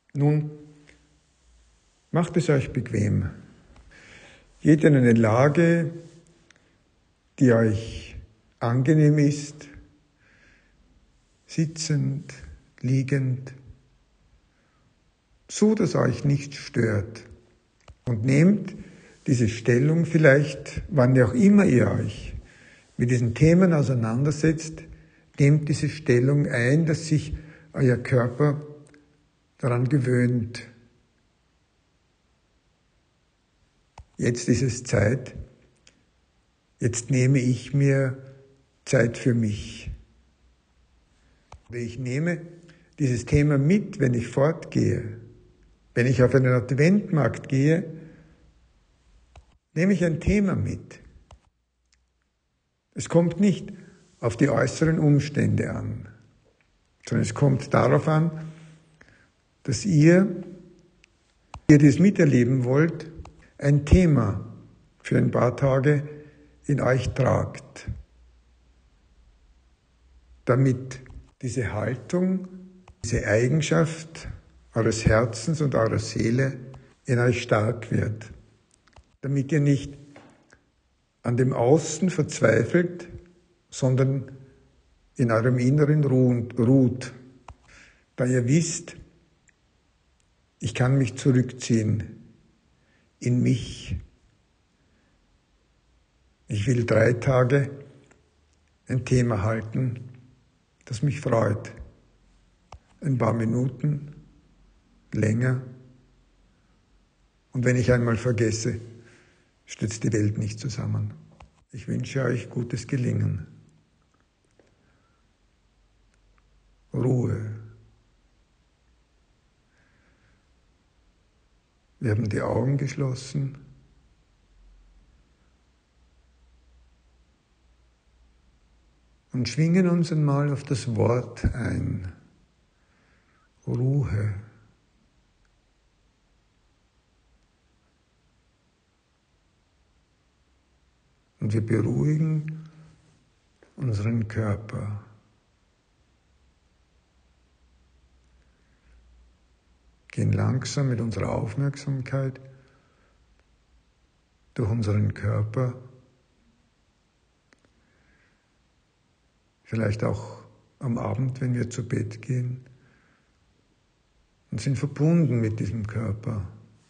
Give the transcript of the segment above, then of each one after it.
Nun, macht es euch bequem. Geht in eine Lage, die euch angenehm ist, sitzend, liegend, so dass euch nichts stört. Und nehmt diese Stellung vielleicht, wann auch immer ihr euch mit diesen Themen auseinandersetzt, nehmt diese Stellung ein, dass sich euer Körper daran gewöhnt. Jetzt ist es Zeit, jetzt nehme ich mir Zeit für mich. Ich nehme dieses Thema mit, wenn ich fortgehe. Wenn ich auf einen Adventmarkt gehe, nehme ich ein Thema mit. Es kommt nicht auf die äußeren Umstände an, sondern es kommt darauf an, dass ihr das miterleben wollt, ein Thema für ein paar Tage in euch tragt, damit diese Haltung, diese Eigenschaft eures Herzens und eurer Seele in euch stark wird, damit ihr nicht an dem Außen verzweifelt, sondern in eurem Inneren ruht, da ihr wisst, ich kann mich zurückziehen in mich. Ich will 3 Tage ein Thema halten, das mich freut. Ein paar Minuten, länger. Und wenn ich einmal vergesse, stürzt die Welt nicht zusammen. Ich wünsche euch gutes Gelingen. Ruhe. Wir haben die Augen geschlossen. Und schwingen uns einmal auf das Wort ein. Ruhe. Und wir beruhigen unseren Körper. Gehen langsam mit unserer Aufmerksamkeit durch unseren Körper, vielleicht auch am Abend, wenn wir zu Bett gehen, und sind verbunden mit diesem Körper.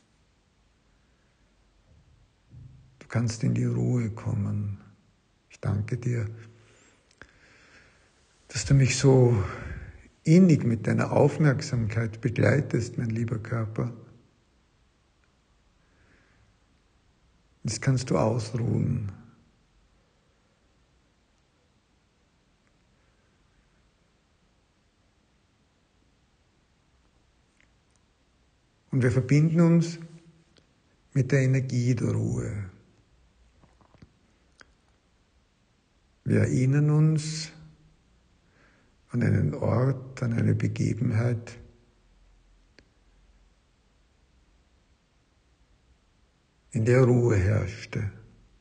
Du kannst in die Ruhe kommen. Ich danke dir, dass du mich so innig mit deiner Aufmerksamkeit begleitest, mein lieber Körper. Jetzt kannst du ausruhen. Und wir verbinden uns mit der Energie der Ruhe. Wir erinnern uns an einen Ort, an eine Begebenheit, in der Ruhe herrschte.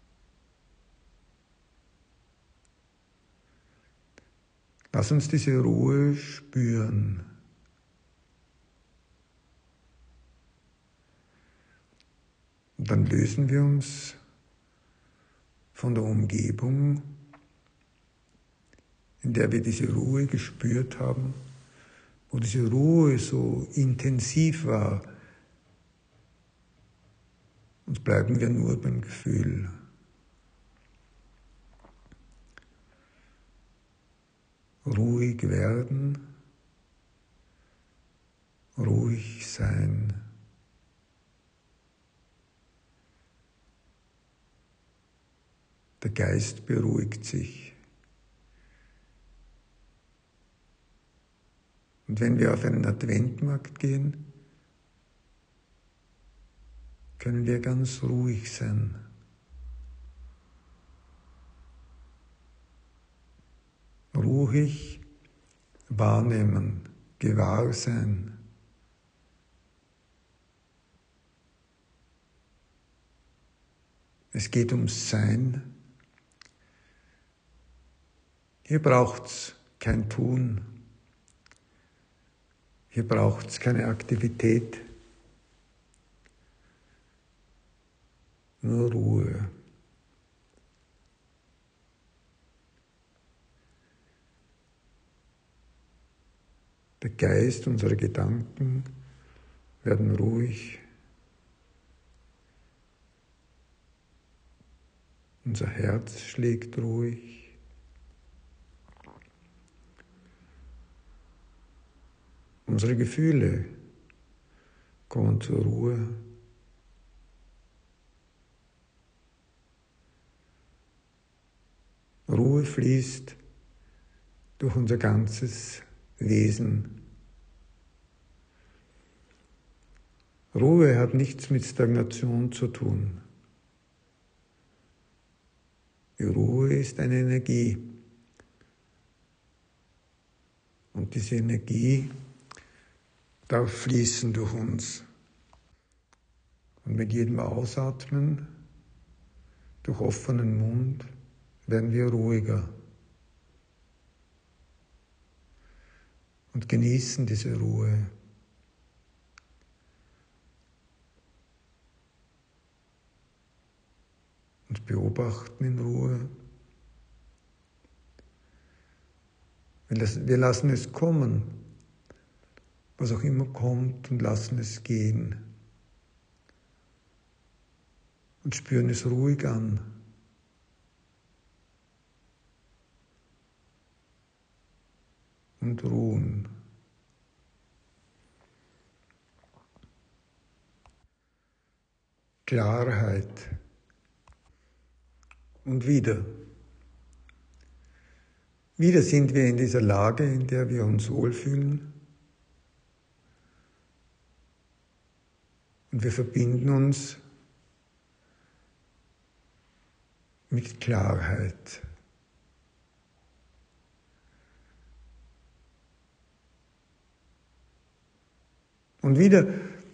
Lass uns diese Ruhe spüren. Und dann lösen wir uns von der Umgebung, in der wir diese Ruhe gespürt haben, wo diese Ruhe so intensiv war, und bleiben wir nur beim Gefühl. Ruhig werden, ruhig sein. Der Geist beruhigt sich. Und wenn wir auf einen Adventmarkt gehen, können wir ganz ruhig sein. Ruhig wahrnehmen, gewahr sein. Es geht ums Sein. Hier braucht's kein Tun. Hier braucht es keine Aktivität, nur Ruhe. Der Geist, unsere Gedanken werden ruhig. Unser Herz schlägt ruhig. Unsere Gefühle kommen zur Ruhe. Ruhe fließt durch unser ganzes Wesen. Ruhe hat nichts mit Stagnation zu tun. Die Ruhe ist eine Energie. Und diese Energie darf fließen durch uns. Und mit jedem Ausatmen, durch offenen Mund, werden wir ruhiger. Und genießen diese Ruhe. Und beobachten in Ruhe. Wir lassen es kommen, was auch immer kommt, und lassen es gehen. Und spüren es ruhig an. Und ruhen. Klarheit. Und wieder. Wieder sind wir in dieser Lage, in der wir uns wohlfühlen. Und wir verbinden uns mit Klarheit. Und wieder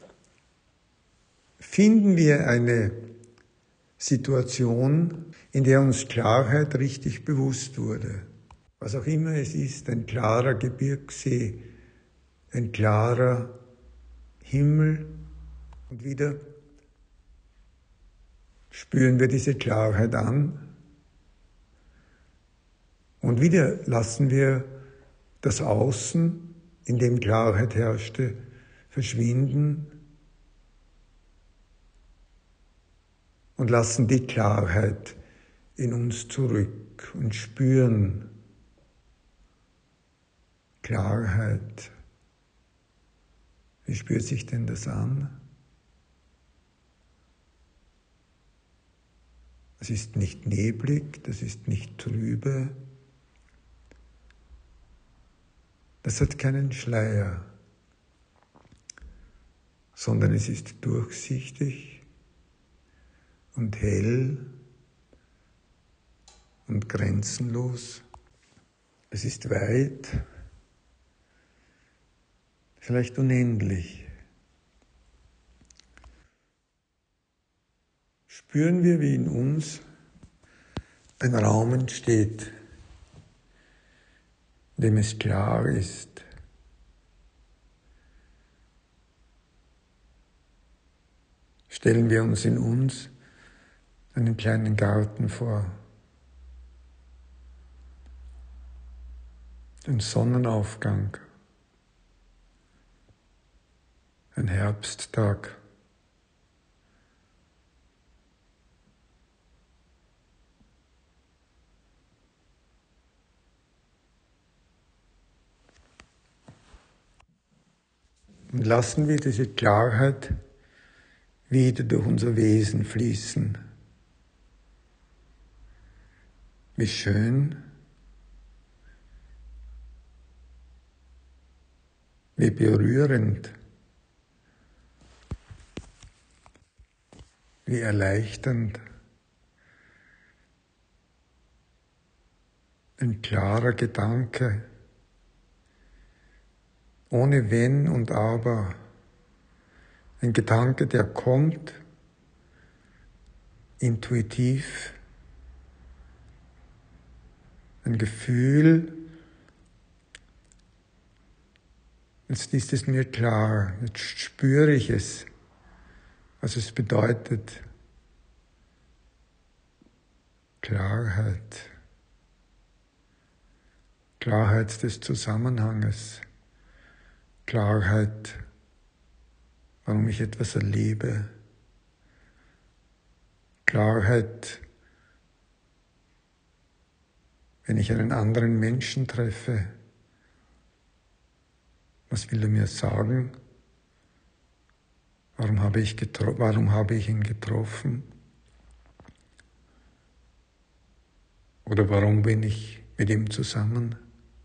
finden wir eine Situation, in der uns Klarheit richtig bewusst wurde. Was auch immer es ist, ein klarer Gebirgssee, ein klarer Himmel. Und wieder spüren wir diese Klarheit an. Und wieder lassen wir das Außen, in dem Klarheit herrschte, verschwinden. Und lassen die Klarheit in uns zurück und spüren Klarheit. Wie spürt sich denn das an? Es ist nicht neblig, das ist nicht trübe. Das hat keinen Schleier, sondern es ist durchsichtig und hell und grenzenlos. Es ist weit, vielleicht unendlich. Spüren wir, wie in uns ein Raum entsteht, in dem es klar ist. Stellen wir uns in uns einen kleinen Garten vor, den Sonnenaufgang, ein Herbsttag. Und lassen wir diese Klarheit wieder durch unser Wesen fließen. Wie schön, wie berührend, wie erleichternd. Ein klarer Gedanke, ohne Wenn und Aber. Ein Gedanke, der kommt, intuitiv. Ein Gefühl, Jetzt ist es mir klar, jetzt spüre ich es, was es bedeutet. Klarheit. Klarheit des Zusammenhanges. Klarheit, warum ich etwas erlebe. Klarheit, wenn ich einen anderen Menschen treffe. Was will er mir sagen? Warum habe ich ihn getroffen? Oder warum bin ich mit ihm zusammen?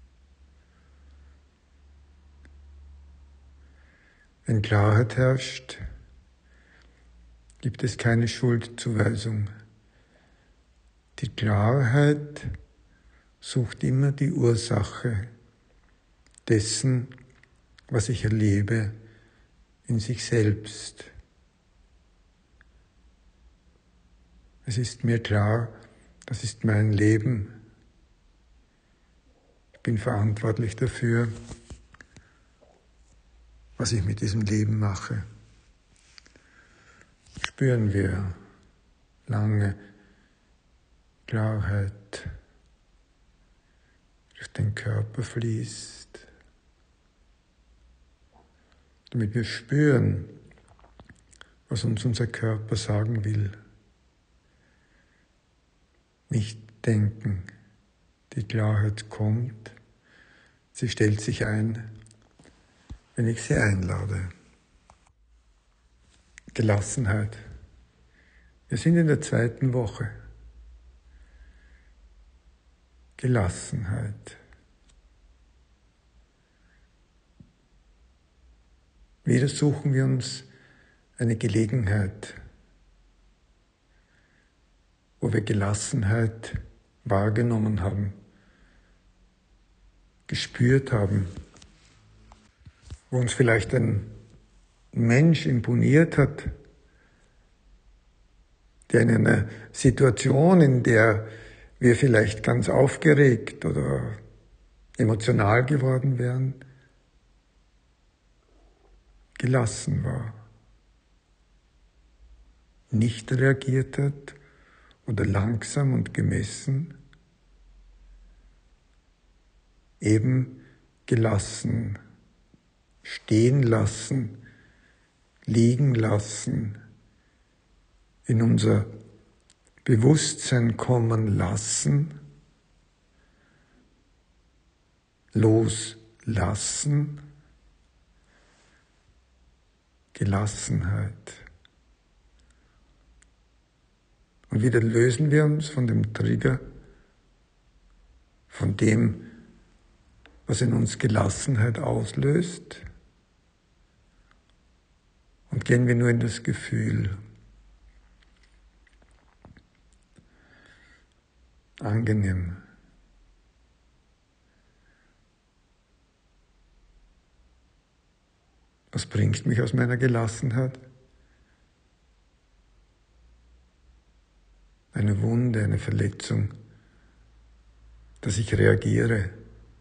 Wenn Klarheit herrscht, gibt es keine Schuldzuweisung. Die Klarheit sucht immer die Ursache dessen, was ich erlebe, in sich selbst. Es ist mir klar, das ist mein Leben. Ich bin verantwortlich dafür, was ich mit diesem Leben mache. Spüren wir lange Klarheit durch den Körper fließt, damit wir spüren, was uns unser Körper sagen will. Nicht denken, die Klarheit kommt, sie stellt sich ein, wenn ich sie einlade. Gelassenheit. Wir sind in der 2. Woche. Gelassenheit. Wieder suchen wir uns eine Gelegenheit, wo wir Gelassenheit wahrgenommen haben, gespürt haben, wo uns vielleicht ein Mensch imponiert hat, der in einer Situation, in der wir vielleicht ganz aufgeregt oder emotional geworden wären, gelassen war, nicht reagiert hat oder langsam und gemessen, eben gelassen, stehen lassen, liegen lassen, in unser Bewusstsein kommen lassen, loslassen, Gelassenheit. Und wieder lösen wir uns von dem Trigger, von dem, was in uns Gelassenheit auslöst, und gehen wir nur in das Gefühl. Angenehm. Was bringt mich aus meiner Gelassenheit? Eine Wunde, eine Verletzung, dass ich reagiere.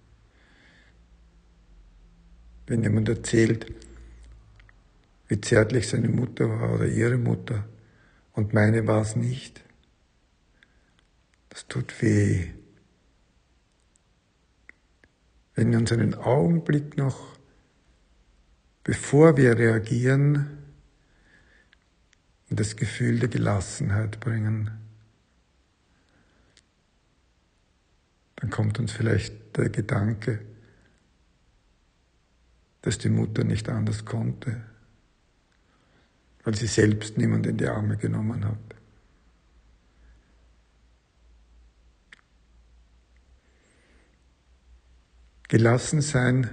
Wenn jemand erzählt, wie zärtlich seine Mutter war oder ihre Mutter und meine war es nicht, das tut weh. Wenn wir uns einen Augenblick noch, bevor wir reagieren, in das Gefühl der Gelassenheit bringen, dann kommt uns vielleicht der Gedanke, dass die Mutter nicht anders konnte, weil sie selbst niemand in die Arme genommen hat. Gelassen sein,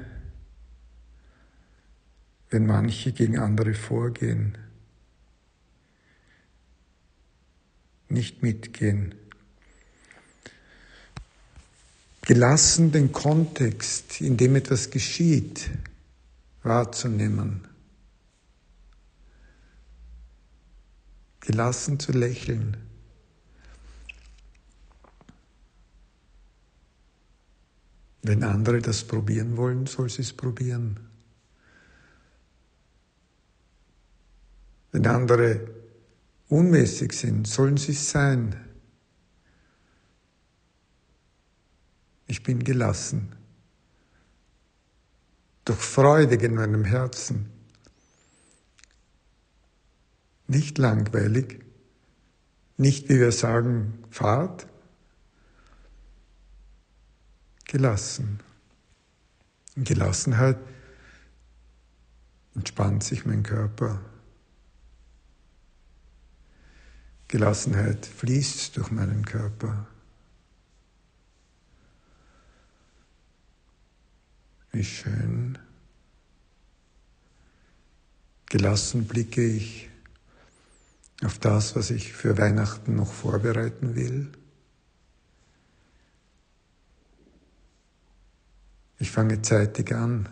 wenn manche gegen andere vorgehen, nicht mitgehen. Gelassen den Kontext, in dem etwas geschieht, wahrzunehmen. Gelassen zu lächeln. Wenn andere das probieren wollen, soll sie es probieren. Wenn andere unmäßig sind, sollen sie es sein. Ich bin gelassen. Durch Freude in meinem Herzen. Nicht langweilig, nicht, wie wir sagen, Fahrt. Gelassen. In Gelassenheit entspannt sich mein Körper. Gelassenheit fließt durch meinen Körper. Wie schön. Gelassen blicke ich auf das, was ich für Weihnachten noch vorbereiten will. Ich fange zeitig an.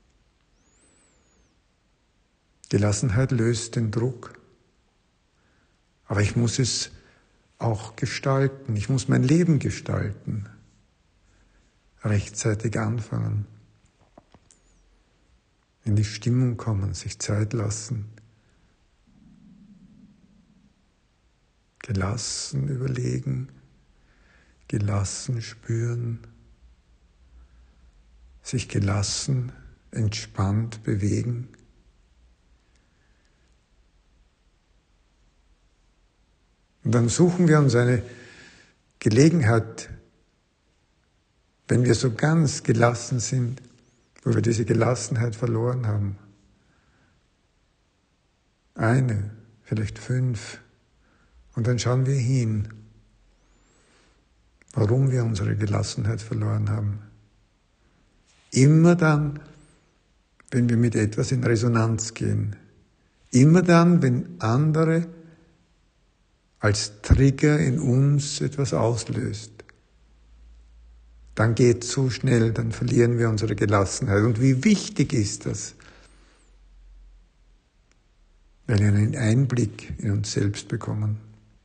Gelassenheit löst den Druck. Aber ich muss es auch gestalten. Ich muss mein Leben gestalten. Rechtzeitig anfangen. In die Stimmung kommen, sich Zeit lassen. Gelassen überlegen, gelassen spüren, sich gelassen, entspannt bewegen. Und dann suchen wir uns eine Gelegenheit, wenn wir so ganz gelassen sind, wo wir diese Gelassenheit verloren haben. 1, vielleicht 5. Und dann schauen wir hin, warum wir unsere Gelassenheit verloren haben. Immer dann, wenn wir mit etwas in Resonanz gehen. Immer dann, wenn andere als Trigger in uns etwas auslöst. Dann geht es so schnell, dann verlieren wir unsere Gelassenheit. Und wie wichtig ist das, wenn wir einen Einblick in uns selbst bekommen.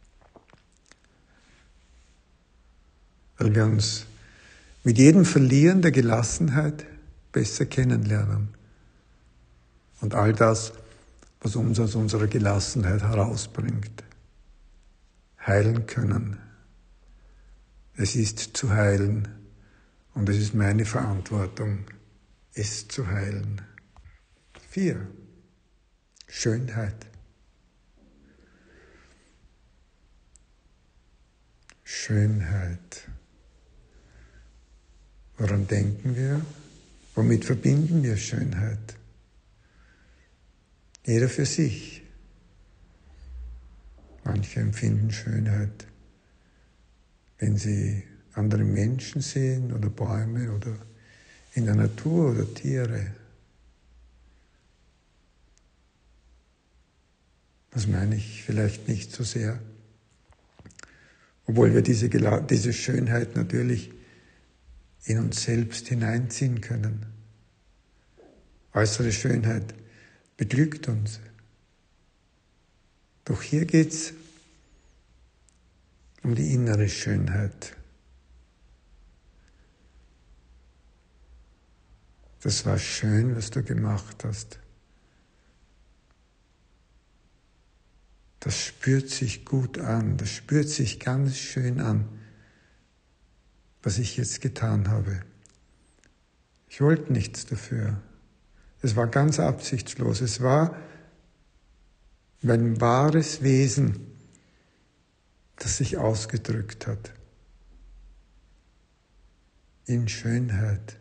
Weil wir uns mit jedem Verlieren der Gelassenheit besser kennenlernen. Und all das, was uns aus unserer Gelassenheit herausbringt, heilen können. Es ist zu heilen und es ist meine Verantwortung, es zu heilen. 4. Schönheit. Schönheit. Woran denken wir? Womit verbinden wir Schönheit? Jeder für sich. Manche empfinden Schönheit, wenn sie andere Menschen sehen oder Bäume oder in der Natur oder Tiere. Das meine ich vielleicht nicht so sehr. Obwohl wir diese Schönheit natürlich in uns selbst hineinziehen können. Äußere Schönheit beglückt uns. Doch hier geht es um die innere Schönheit. Das war schön, was du gemacht hast. Das spürt sich gut an, das spürt sich ganz schön an, was ich jetzt getan habe. Ich wollte nichts dafür. Es war ganz absichtslos. Es war mein wahres Wesen, das sich ausgedrückt hat. In Schönheit.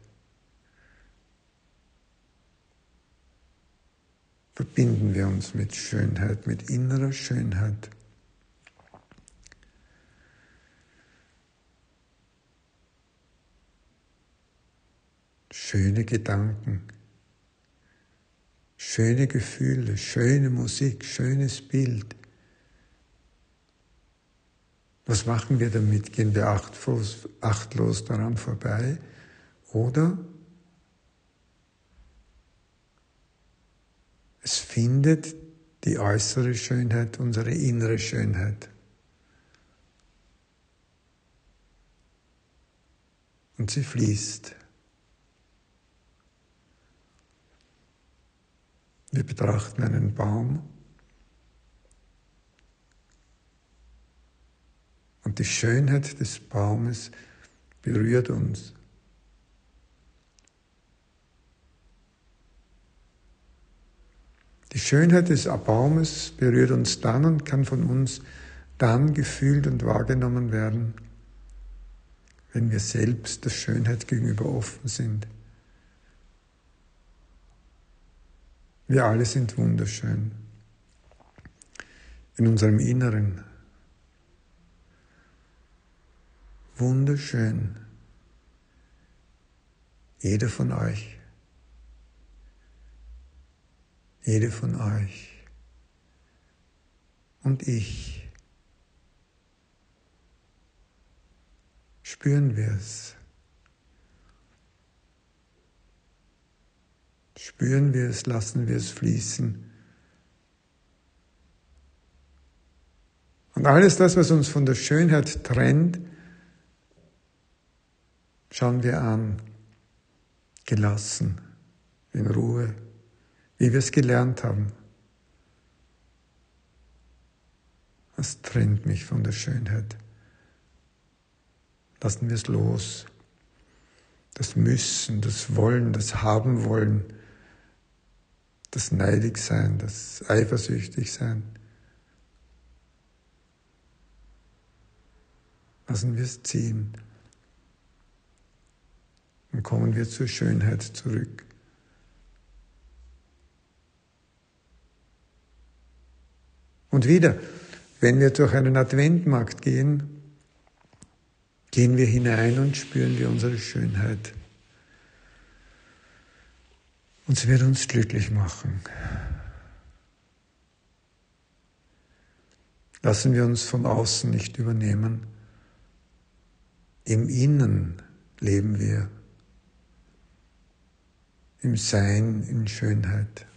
Verbinden wir uns mit Schönheit, mit innerer Schönheit. Schöne Gedanken, schöne Gefühle, schöne Musik, schönes Bild. Was machen wir damit? Gehen wir achtlos daran vorbei? Oder es findet die äußere Schönheit unsere innere Schönheit. Und sie fließt. Wir betrachten einen Baum Und die Schönheit des Baumes berührt uns. Die Schönheit des Baumes berührt uns dann und kann von uns dann gefühlt und wahrgenommen werden, wenn wir selbst der Schönheit gegenüber offen sind. Wir alle sind wunderschön in unserem Inneren. Wunderschön. Jeder von euch. Jede von euch und ich. Spüren wir es. Spüren wir es, lassen wir es fließen. Und alles das, was uns von der Schönheit trennt, schauen wir an, gelassen, in Ruhe, wie wir es gelernt haben. Was trennt mich von der Schönheit? Lassen wir es los. Das Müssen, das Wollen, das Haben wollen, das Neidigsein, das Eifersüchtigsein. Lassen wir es ziehen. Dann kommen wir zur Schönheit zurück. Und wieder, wenn wir durch einen Adventmarkt gehen, gehen wir hinein und spüren wir unsere Schönheit. Und es wird uns glücklich machen. Lassen wir uns von außen nicht übernehmen. Im Innen leben wir. Im Sein, in Schönheit.